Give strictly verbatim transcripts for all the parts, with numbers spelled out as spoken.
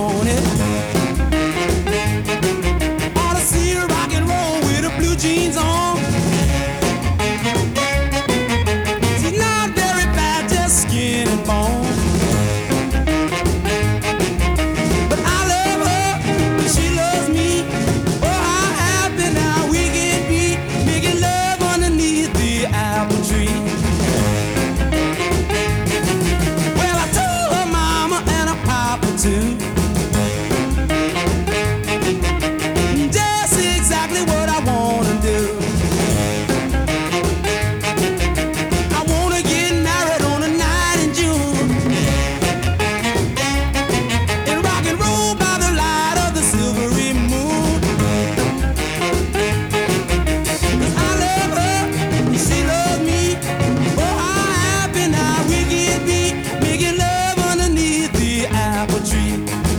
on it. Ought to see her rock and roll with her blue jeans on. She's not very bad, just skin and bone. But I love her, and she loves me. Oh, how happy now we can be, making love underneath the apple tree. Well, I told her mama and her papa too. Just exactly what I wanna do. I wanna get married on a night in June and rock and roll by the light of the silvery moon. 'Cause I love her, and she loves me. Oh, how happy now we can be, making love underneath the apple tree.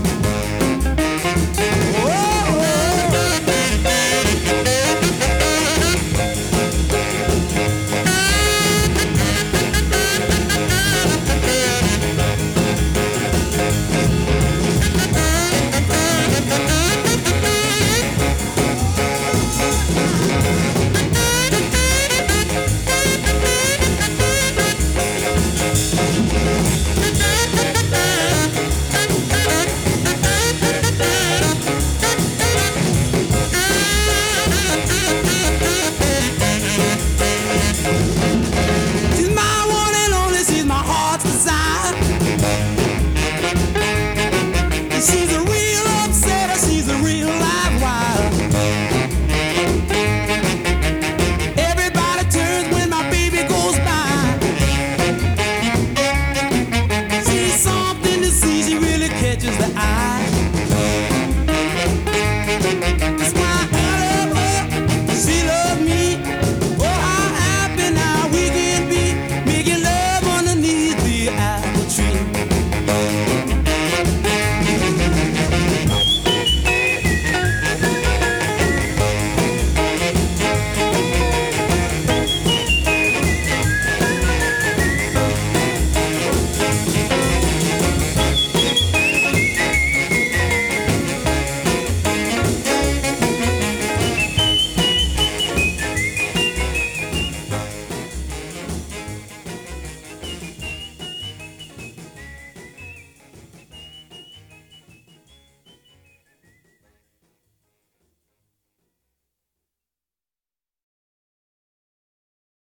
She's my one and only, she's my heart's desire. She's a real upsetter, she's a real live wire. Everybody turns when my baby goes by. She's something to see, she really catches the eye.